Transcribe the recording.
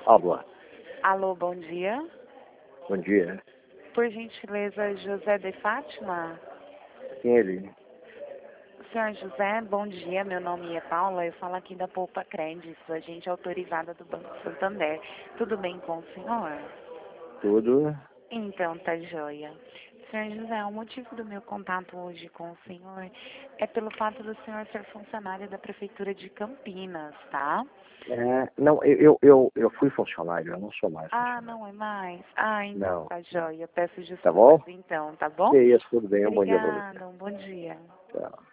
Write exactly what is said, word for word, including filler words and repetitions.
Alô. Alô, bom dia. Bom dia. Por gentileza, José de Fátima? Quem é ele? Senhor José, bom dia. Meu nome é Paula. Eu falo aqui da Poupa Crédito, agente autorizada do Banco Santander. Tudo bem com o senhor? Tudo. Então, tá joia. Senhor José, o motivo do meu contato hoje com o senhor é pelo fato do senhor ser funcionário da Prefeitura de Campinas, tá? É, não, eu, eu, eu, eu fui funcionário, eu não sou mais Ah, funcionário. não é mais? Ah, então Não. tá joia. Peço Tá bom? desculpas então, tá bom? Que isso, tudo bem, um bom dia pra você. Obrigada, um bom dia. Tchau.